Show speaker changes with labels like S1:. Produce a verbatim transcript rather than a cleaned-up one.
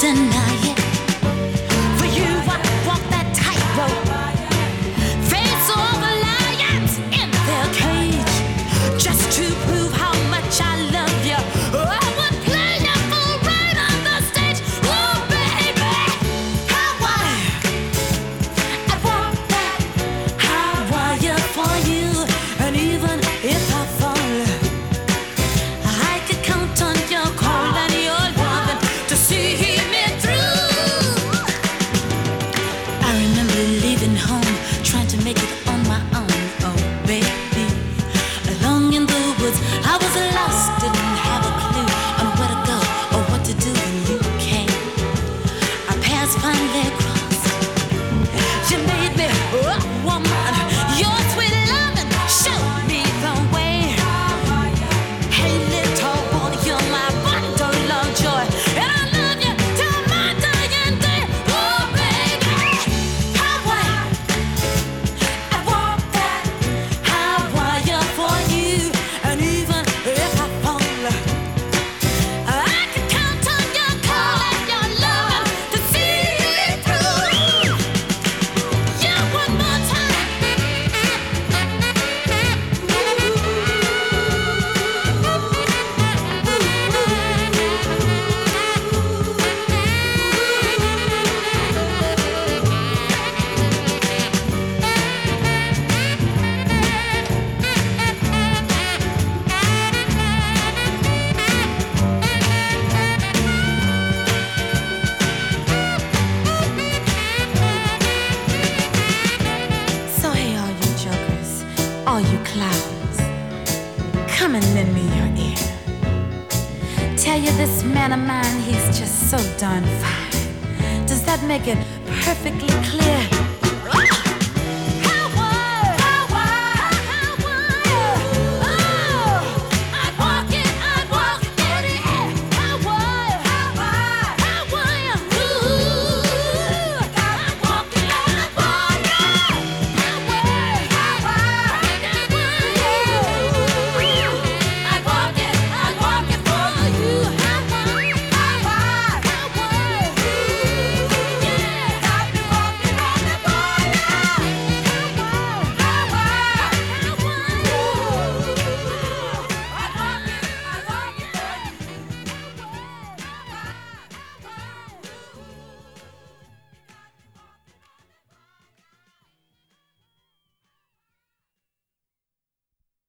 S1: deny it. For you, I walk that tightrope. Face all the lions in their cage, just to prove how much I love you. I would play you full right on the stage. Oh, baby, how I, I walk that high wire for you. And even if I fall, I could count on your call and your loving to see me through. I remember leaving home, trying to make it on my own. Oh, baby, along in the woods, I was lost, didn't have a clue on where to go or what to do when you came. Our paths finally crossed. You made me a woman. Your sweet loving showed me the way. Hey, little boy, you're my bundle of joy, and I love you till my dying day. Oh, baby, how I, I walk that high wire for you, and even if I fall, I can count on your call and your love to see me through. Yeah, one more time. So hey, all you jokers, all you clowns, come and lend me your ear. Tell you this man of mine, he's just so darn fine. Does that make it perfectly clear?